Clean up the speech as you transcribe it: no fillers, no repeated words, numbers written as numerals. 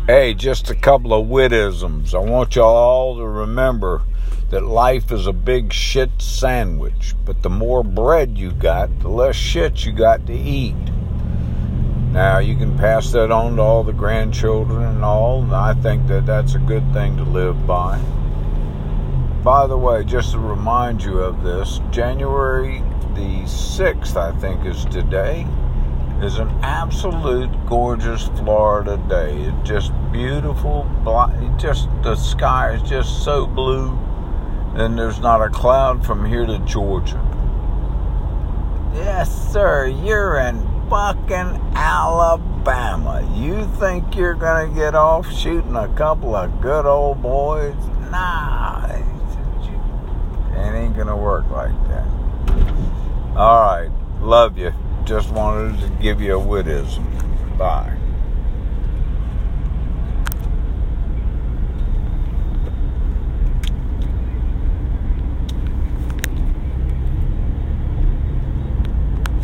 Hey, just a couple of wittisms. I want y'all all to remember that life is a big shit sandwich, but the more bread you got, the less shit you got to eat. Now, you can pass that on to all the grandchildren and all, and I think that that's a good thing to live by. By the way, just to remind you of this, January the 6th, I think, is today, is an absolute gorgeous Florida day. It's just beautiful. The sky is just so blue, and there's not a cloud from here to Georgia. Yes, sir, you're in fucking Alabama. You think you're gonna get off shooting a couple of good old boys? Nah, it ain't gonna work like that. All right, love you. Just wanted to give you a wittism. Bye.